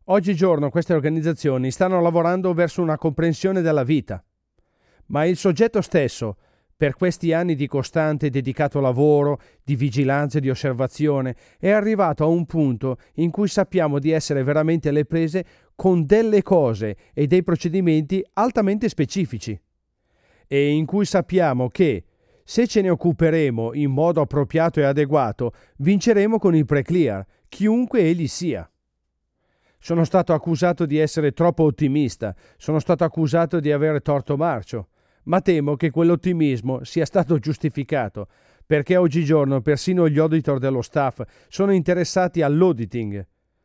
Oggigiorno queste organizzazioni stanno lavorando verso una comprensione della vita, ma il soggetto stesso, per questi anni di costante e dedicato lavoro, di vigilanza e di osservazione, è arrivato a un punto in cui sappiamo di essere veramente alle prese con delle cose e dei procedimenti altamente specifici, e in cui sappiamo che, se ce ne occuperemo in modo appropriato e adeguato, vinceremo con il pre-clear, chiunque egli sia. Sono stato accusato di essere troppo ottimista, sono stato accusato di avere torto marcio, ma temo che quell'ottimismo sia stato giustificato, perché oggigiorno persino gli auditor dello staff sono interessati all'auditing.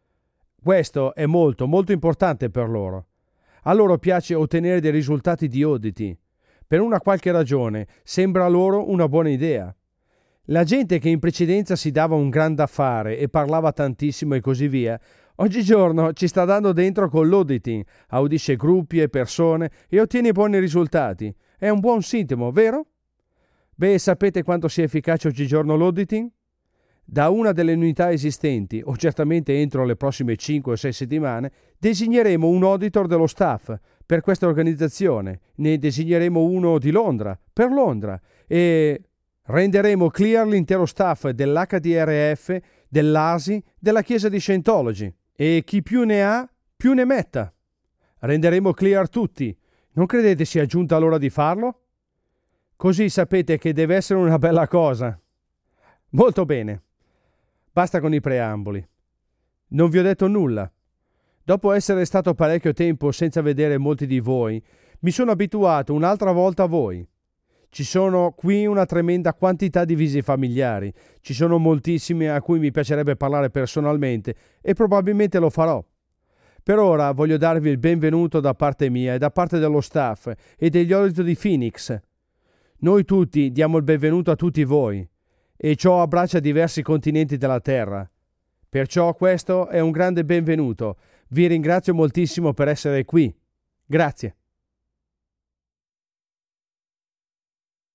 Questo è molto, molto importante per loro. A loro piace ottenere dei risultati di auditi. Per una qualche ragione sembra loro una buona idea. La gente che in precedenza si dava un gran da fare e parlava tantissimo e così via, oggigiorno ci sta dando dentro con l'auditing, audisce gruppi e persone e ottiene buoni risultati. È un buon sintomo, vero? Beh, sapete quanto sia efficace oggigiorno l'auditing? Da una delle unità esistenti, o certamente entro le prossime 5 o 6 settimane, designeremo un auditor dello staff per questa organizzazione. Ne designeremo uno di Londra, per Londra, e renderemo clear l'intero staff dell'HDRF, dell'ASI, della Chiesa di Scientology. E chi più ne ha, più ne metta. Renderemo clear tutti. Non credete sia giunta l'ora di farlo? Così sapete che deve essere una bella cosa. Molto bene. Basta con i preamboli. Non vi ho detto nulla. Dopo essere stato parecchio tempo senza vedere molti di voi, mi sono abituato un'altra volta a voi. Ci sono qui una tremenda quantità di visi familiari. Ci sono moltissimi a cui mi piacerebbe parlare personalmente e probabilmente lo farò. Per ora voglio darvi il benvenuto da parte mia e da parte dello staff e degli auditor di Phoenix. Noi tutti diamo il benvenuto a tutti voi, e ciò abbraccia diversi continenti della Terra. Perciò questo è un grande benvenuto. Vi ringrazio moltissimo per essere qui. Grazie.